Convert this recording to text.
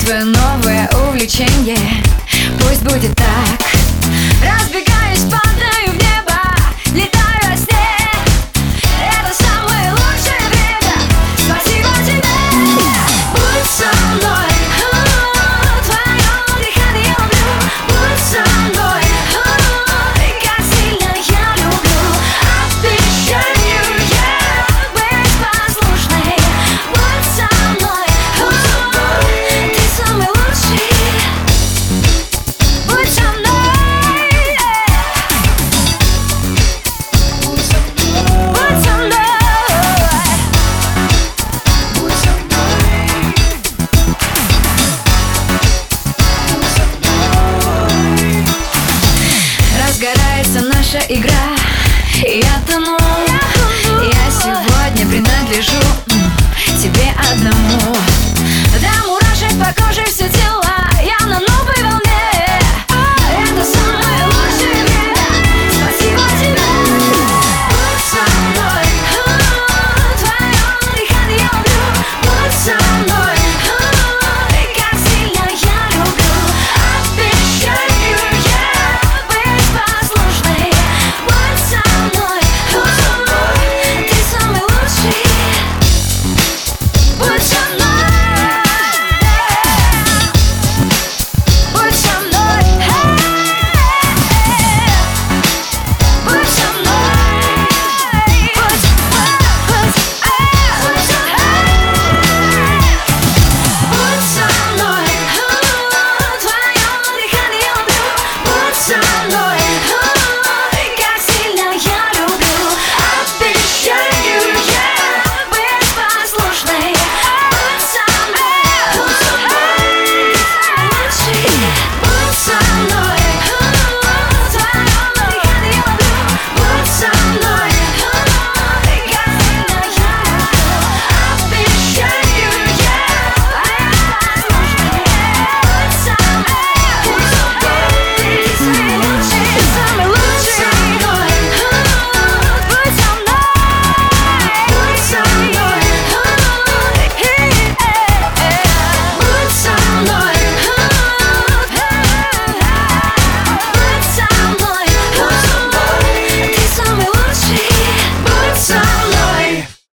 твое новое увлечение. Пусть будет так. Разбегаюсь, падаю в небо, летаю во сне. Это самое лучшее время. Спасибо тебе. Будь со мной, твое дыхание люблю. Будь со мной, как сильно я люблю. Обещаю я быть послушной. Будь со мной, ты самый лучший. Будь со мной. Разгорается наша игра, я тону. Я сегодня принадлежу тебе одному. До мурашек по коже все тело.